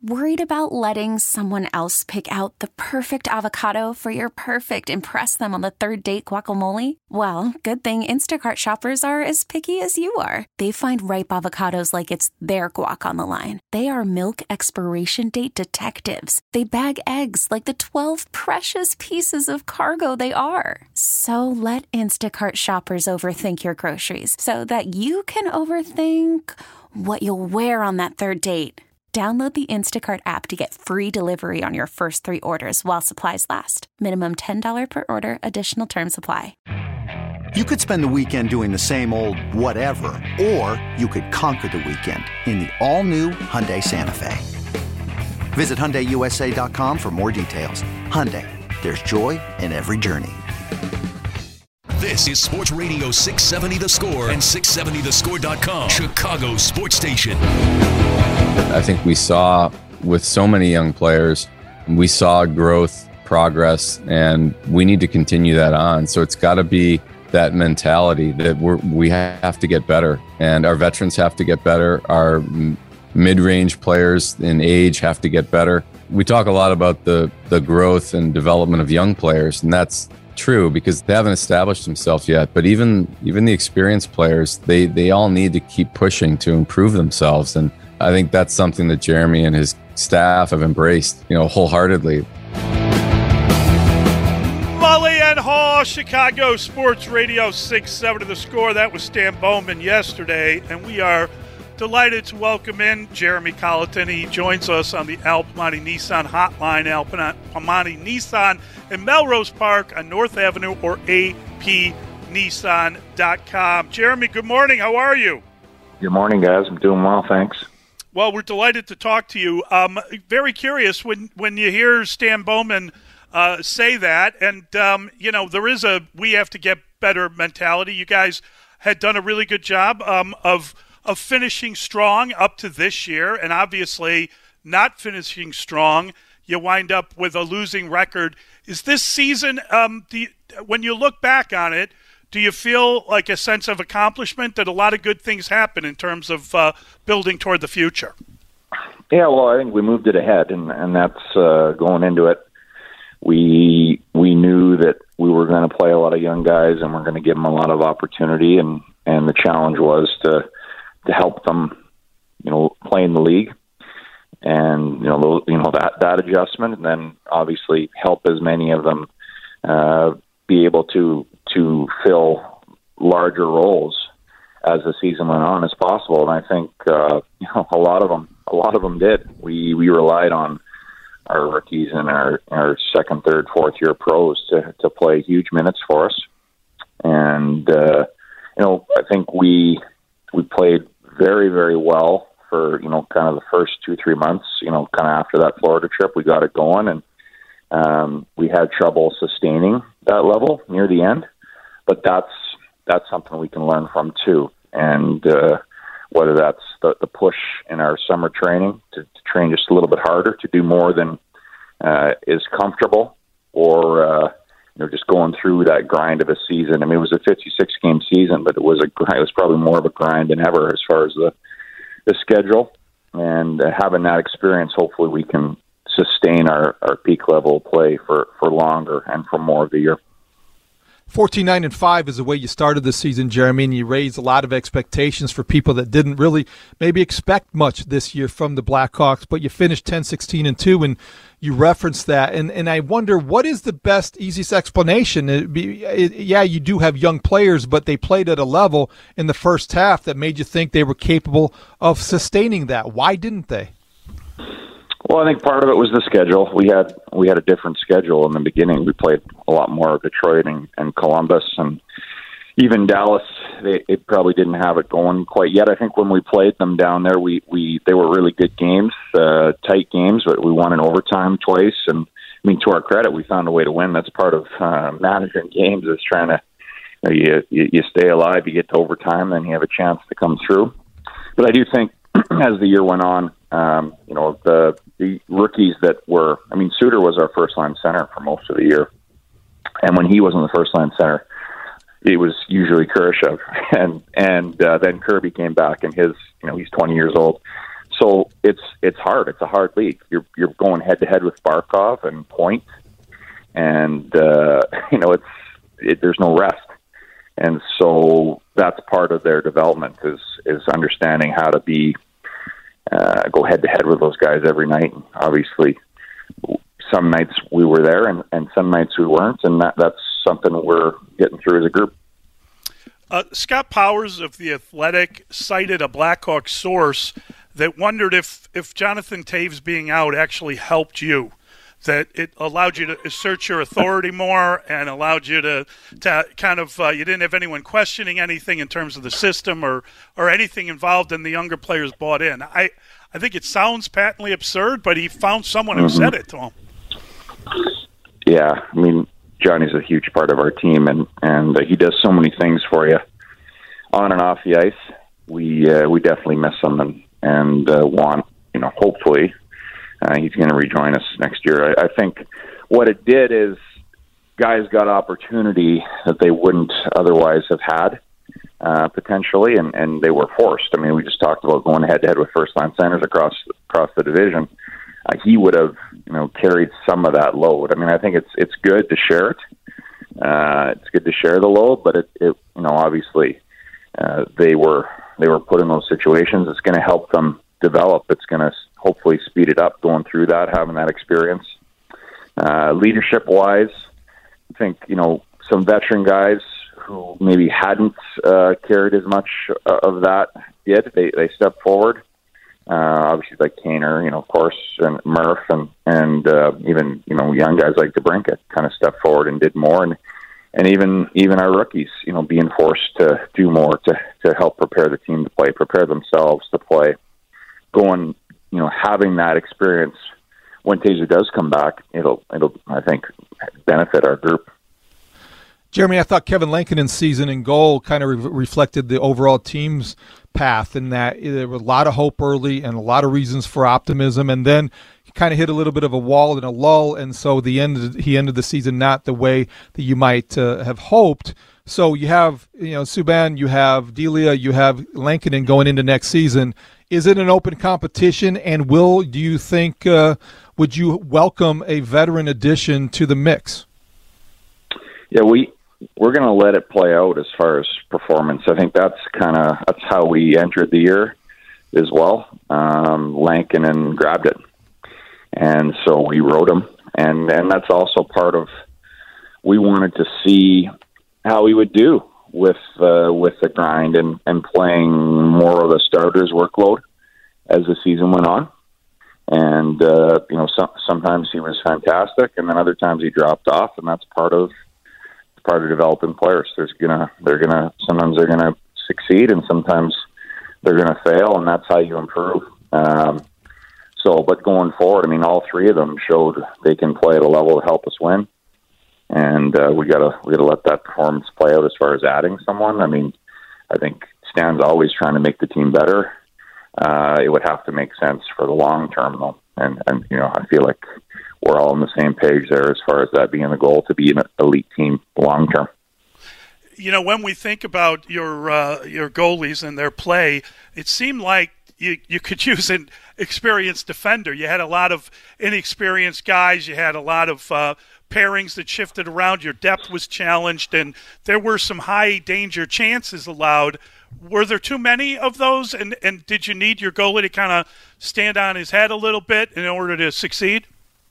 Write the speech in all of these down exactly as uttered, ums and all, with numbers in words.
Worried about letting someone else pick out the perfect avocado for your perfect impress them on the third date guacamole? Well, good thing Instacart shoppers are as picky as you are. They find ripe avocados like it's their guac on the line. They are milk expiration date detectives. They bag eggs like the twelve precious pieces of cargo they are. So let Instacart shoppers overthink your groceries so that you can overthink what you'll wear on that third date. Download the Instacart app to get free delivery on your first three orders while supplies last. Minimum ten dollars per order. Additional terms apply. You could spend the weekend doing the same old whatever, or you could conquer the weekend in the all-new Hyundai Santa Fe. Visit Hyundai U S A dot com for more details. Hyundai, there's joy in every journey. This is Sports Radio six seventy The Score and six seventy the score dot com, Chicago's sports station. I think we saw with so many young players, we saw growth, progress, and we need to continue that on. So it's got to be that mentality that we're, we have to get better, and our veterans have to get better. Our mid-range players in age have to get better. We talk a lot about the, the growth and development of young players, and that's true because they haven't established themselves yet. But even even the experienced players, they they all need to keep pushing to improve themselves. And I think that's something that Jeremy and his staff have embraced, you know, wholeheartedly. Mully and Haw, Chicago Sports Radio six seventy The Score. That was Stan Bowman yesterday, and we are delighted to welcome in Jeremy Colleton. He joins us on the Al Piemonte Nissan hotline, Al Piemonte Nissan in Melrose Park on North Avenue, or a p nissan dot com. Jeremy, good morning. How are you? Good morning, guys. I'm doing well, thanks. Well, we're delighted to talk to you. Um, very curious when, when you hear Stan Bowman uh, say that, and, um, you know, there is a we have to get better mentality. You guys had done a really good job um, of of finishing strong up to this year, and obviously not finishing strong. You wind up with a losing record. Is this season, um, do you, when you look back on it, do you feel like a sense of accomplishment that a lot of good things happen in terms of uh, building toward the future? Yeah, well, I think we moved it ahead, and, and that's uh, going into it. We we knew that we were going to play a lot of young guys, and we're going to give them a lot of opportunity, and, and the challenge was to to help them, you know, play in the league, and you know, those, you know that that adjustment, and then obviously help as many of them uh, be able to to fill larger roles as the season went on as possible. And I think uh, you know a lot of them, a lot of them did. We we relied on our rookies and our our second, third, fourth year pros to to play huge minutes for us, and uh, you know I think we we played very, very well for, you know, kind of the first two, three months, you know, kind of after that Florida trip. We got it going, and um, we had trouble sustaining that level near the end. But that's that's something we can learn from, too. And uh, whether that's the, the push in our summer training to, to train just a little bit harder, to do more than uh, is comfortable, or uh, you know, just going through that grind of a season. I mean, it was a fifty-six game season, but it was a it was probably more of a grind than ever as far as the the schedule. And uh, having that experience, hopefully we can sustain our, our peak level of play for, for longer and for more of the year. fourteen nine and five is the way you started the season, Jeremy, and you raised a lot of expectations for people that didn't really maybe expect much this year from the Blackhawks, but you finished ten sixteen and two, and you referenced that. And, and I wonder, what is the best, easiest explanation? It be, it, yeah, you do have young players, but they played at a level in the first half that made you think they were capable of sustaining that. Why didn't they? Well, I think part of it was the schedule. We had we had a different schedule in the beginning. We played a lot more of Detroit and, and Columbus, and even Dallas. They, they probably didn't have it going quite yet. I think when we played them down there, we, we they were really good games, uh, tight games. But we won in overtime twice, and I mean, to our credit, we found a way to win. That's part of uh, managing games, is trying to you, know, you you stay alive, you get to overtime, then you have a chance to come through. But I do think as the year went on, um, you know, the the rookies that were, I mean, Suter was our first line center for most of the year, and when he wasn't the first line center, it was usually Kurashev, and and uh, then Kirby came back, and his, you know, he's twenty years old, so it's it's hard. It's a hard league. You're you're going head to head with Barkov and Point, and uh, you know it's it, there's no rest, and so that's part of their development is is understanding how to be uh, go head to head with those guys every night. And obviously, some nights we were there, and, and some nights we weren't, and that that's something we're getting through as a group. Uh, Scott Powers of The Athletic cited a Blackhawks source that wondered if, if Jonathan Toews being out actually helped you, that it allowed you to assert your authority more and allowed you to, to kind of, uh, you didn't have anyone questioning anything in terms of the system or, or anything involved, and the younger players bought in. I, I think it sounds patently absurd, but he found someone who mm-hmm. said it to him. Yeah, I mean, Johnny's a huge part of our team, and, and uh, he does so many things for you on and off the ice. We uh, we definitely miss him, and, and uh, want, you know, hopefully uh, he's going to rejoin us next year. I, I think what it did is guys got opportunity that they wouldn't otherwise have had, uh, potentially, and, and they were forced. I mean, we just talked about going head-to-head with first-line centers across across the division. Uh, he would have, you know, carried some of that load. I mean, I think it's it's good to share it. Uh, it's good to share the load, but it, it you know, obviously, uh, they were they were put in those situations. It's going to help them develop. It's going to hopefully speed it up going through that, having that experience. Uh, leadership-wise, I think, you know, some veteran guys who maybe hadn't uh, carried as much of that did. They they stepped forward. Uh, obviously, like Kaner, you know, of course, and Murph, and and uh, even you know young guys like DeBrincat kind of stepped forward and did more, and and even even our rookies, you know, being forced to do more to to help prepare the team to play, prepare themselves to play. Going, you know, having that experience when Taser does come back, it'll it'll I think benefit our group. Jeremy, I thought Kevin Lankinen's season in goal kind of re- reflected the overall team's path in that there was a lot of hope early and a lot of reasons for optimism, and then he kind of hit a little bit of a wall and a lull, and so the end he ended the season not the way that you might uh, have hoped. So you have, you know, Subban, you have Delia, you have Lankinen going into next season. Is it an open competition, and will do you think uh, would you welcome a veteran addition to the mix? Yeah, we. We're going to let it play out as far as performance. I think that's kind of that's how we entered the year as well. Um, Lankinen grabbed it, and so we rode him, and and that's also part of we wanted to see how he would do with uh, with the grind and, and playing more of the starters workload as the season went on. And uh, you know, so, sometimes he was fantastic, and then other times he dropped off, and that's part of. part of developing players. There's gonna, they're gonna, sometimes they're gonna succeed and sometimes they're gonna fail, and that's how you improve. Um, so, but going forward, I mean, all three of them showed they can play at a level to help us win, and uh, we gotta, we gotta let that performance play out as far as adding someone. I mean, I think Stan's always trying to make the team better. Uh, it would have to make sense for the long term, though, and and you know, I feel like we're all on the same page there as far as that being the goal, to be an elite team long term. You know, when we think about your uh, your goalies and their play, it seemed like you, you could use an experienced defender. You had a lot of inexperienced guys. You had a lot of uh, pairings that shifted around. Your depth was challenged, and there were some high-danger chances allowed. Were there too many of those, and, and did you need your goalie to kind of stand on his head a little bit in order to succeed?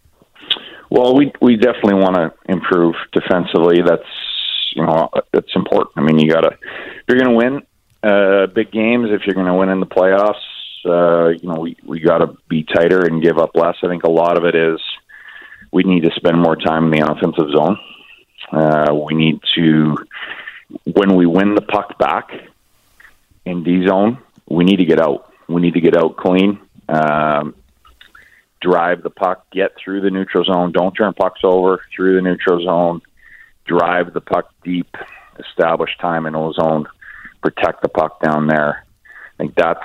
Well, we we definitely want to improve defensively. That's you know that's important. I mean, you gotta if you're going to win uh, big games, if you're going to win in the playoffs, uh, you know we we got to be tighter and give up less. I think a lot of it is we need to spend more time in the offensive zone. Uh, we need to when we win the puck back in D zone, we need to get out. We need to get out clean. Um, drive the puck, get through the neutral zone, don't turn pucks over through the neutral zone, drive the puck deep, establish time in O zone, protect the puck down there. I think that's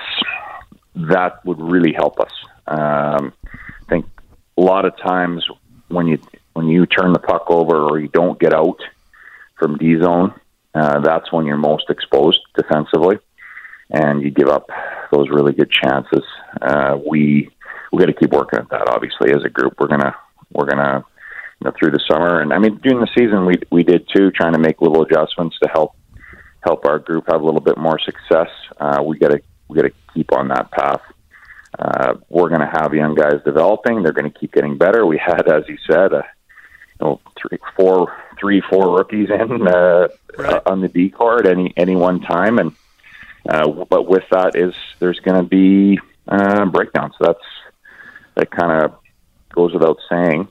that would really help us. Um, I think a lot of times when you when you turn the puck over or you don't get out from D zone, uh, that's when you're most exposed defensively. and you give up those really good chances. Uh, we we got to keep working at that. Obviously, as a group, we're gonna we're gonna you know through the summer, and I mean during the season we we did too, trying to make little adjustments to help help our group have a little bit more success. Uh, we got to we got to keep on that path. Uh, we're going to have young guys developing. They're going to keep getting better. We had, as you said, a, you know, three, four, three, four rookies in uh, right. on the D corps at any any one time, and uh, but with that is there's going to be uh, breakdowns. So that's that kind of goes without saying,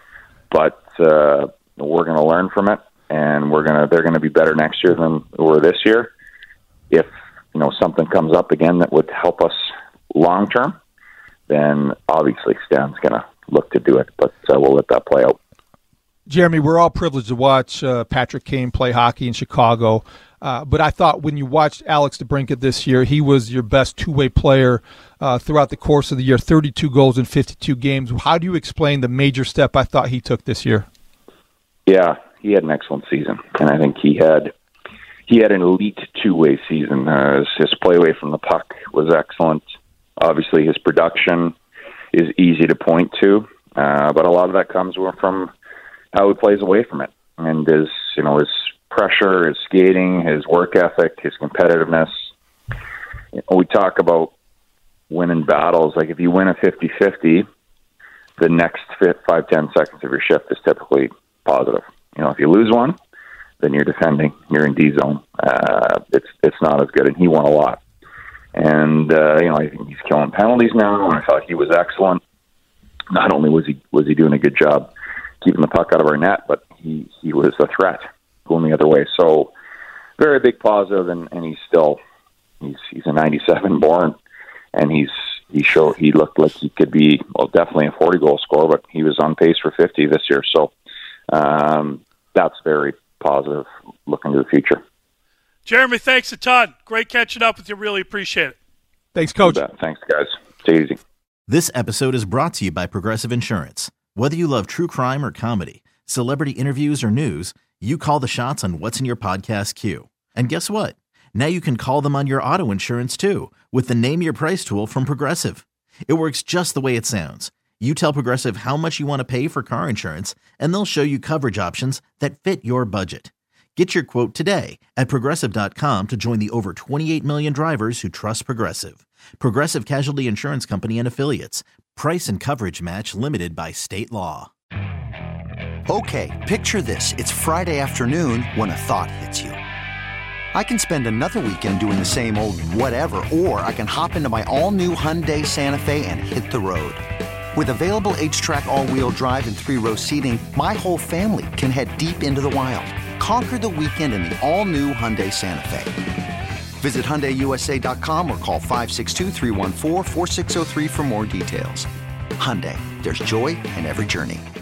but uh, we're going to learn from it, and we're gonna they're going to be better next year than we were this year. If you know something comes up again that would help us long term, then obviously Stan's going to look to do it, but uh, we'll let that play out. Jeremy, we're all privileged to watch uh, Patrick Kane play hockey in Chicago, uh, but I thought when you watched Alex DeBrincat this year, he was your best two-way player uh, throughout the course of the year, thirty-two goals in fifty-two games. How do you explain the major step I thought he took this year? Yeah, he had an excellent season, and I think he had he had an elite two-way season. Uh, his, his play away from the puck was excellent. Obviously, his production is easy to point to, uh, but a lot of that comes from how he plays away from it, and his, you know, his pressure, his skating, his work ethic, his competitiveness. You know, we talk about winning battles. Like if you win a fifty-fifty, the next five, ten seconds of your shift is typically positive. You know, if you lose one, then you're defending. You're in D zone. Uh, it's it's not as good, and he won a lot. And, uh, you know, I think he's killing penalties now, and I thought he was excellent. Not only was he was he doing a good job keeping the puck out of our net, but he, he was a threat going the other way. So, very big positive, and, and he's still, he's he's a ninety-seven born, and he's he showed, he looked like he could be, well, definitely a forty-goal scorer, but he was on pace for fifty this year. So, um, that's very positive looking to the future. Jeremy, thanks a ton. Great catching up with you. Really appreciate it. Thanks, Coach. Thanks, guys. Stay easy. This episode is brought to you by Progressive Insurance. Whether you love true crime or comedy, celebrity interviews or news, you call the shots on what's in your podcast queue. And guess what? Now you can call them on your auto insurance too with the Name Your Price tool from Progressive. It works just the way it sounds. You tell Progressive how much you want to pay for car insurance, and they'll show you coverage options that fit your budget. Get your quote today at Progressive dot com to join the over twenty-eight million drivers who trust Progressive. Progressive Casualty Insurance Company and Affiliates. Price and coverage match limited by state law. Okay, picture this. It's Friday afternoon when a thought hits you. I can spend another weekend doing the same old whatever, or I can hop into my all-new Hyundai Santa Fe and hit the road. With available H-Track all-wheel drive and three-row seating, my whole family can head deep into the wild. Conquer the weekend in the all-new Hyundai Santa Fe. Visit Hyundai U S A dot com or call five six two, three one four, four six zero three for more details. Hyundai, there's joy in every journey.